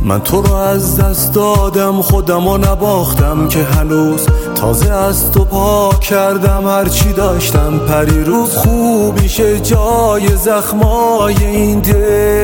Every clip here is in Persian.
من تو رو از دست دادم، خودم رو نباختم که هنوز تازه از تو پاک کردم. هرچی داشتم پریروز خوبیشه جای زخمای این دل.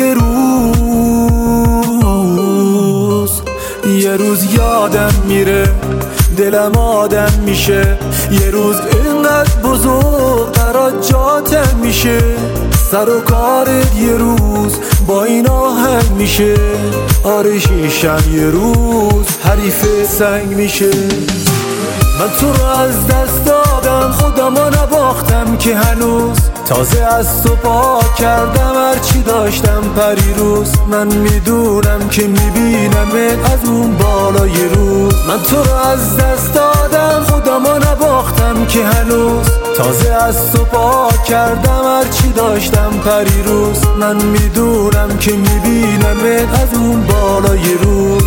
یه روز یادم میره، دلم آدم میشه. یه روز اینقدر بزرگ جاتم میشه. سر و کارت یه روز با این آهنگ میشه. آره شیشم یه روز حریف سنگ میشه. من تو رو از دست دادم، خودم رو نباختم که هنوز تازه از تو پاک کردم. هرچی داشتم پریروز من میدونم که میبینمت از اون بالای روز. من تو رو از دست دادم، خودم رو نباختم که هنوز تازه از تو پاک کردم. هرچی داشتم پریروز من میدونم که میبینمت از اون بالای روز.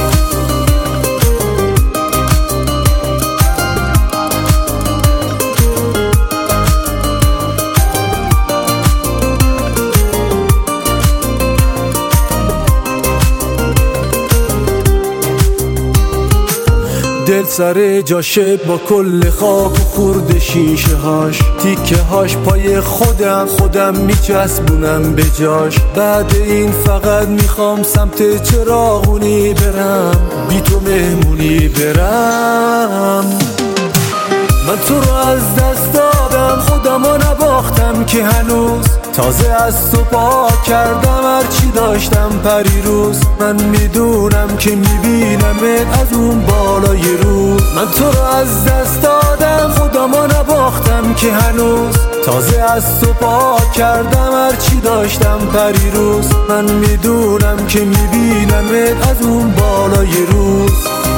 دل سر جاشه با کل خاک و خورد شیشه هاش، تیکه هاش پای خودم میچسبونم به جاش. بعد این فقط میخوام سمت چراغونی برم، بی تو مهمونی برم. من تو رو از دست دادم، خودم رو نباختم که هنوز تازه از تو پاک کردم. هرچی داشتم پریروز من میدونم که میبینمت از اون بالای روز. من تو رو از دست دادم، خودم رو نباختم که هنوز تازه از تو پاک کردم. هرچی داشتم پریروز من میدونم که میبینمت از اون بالای روز.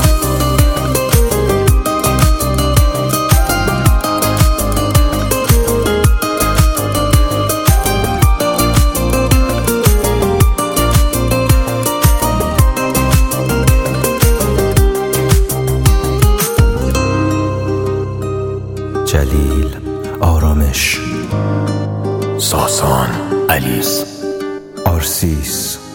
جلیل آرامش، ساسان علیس، آرسیس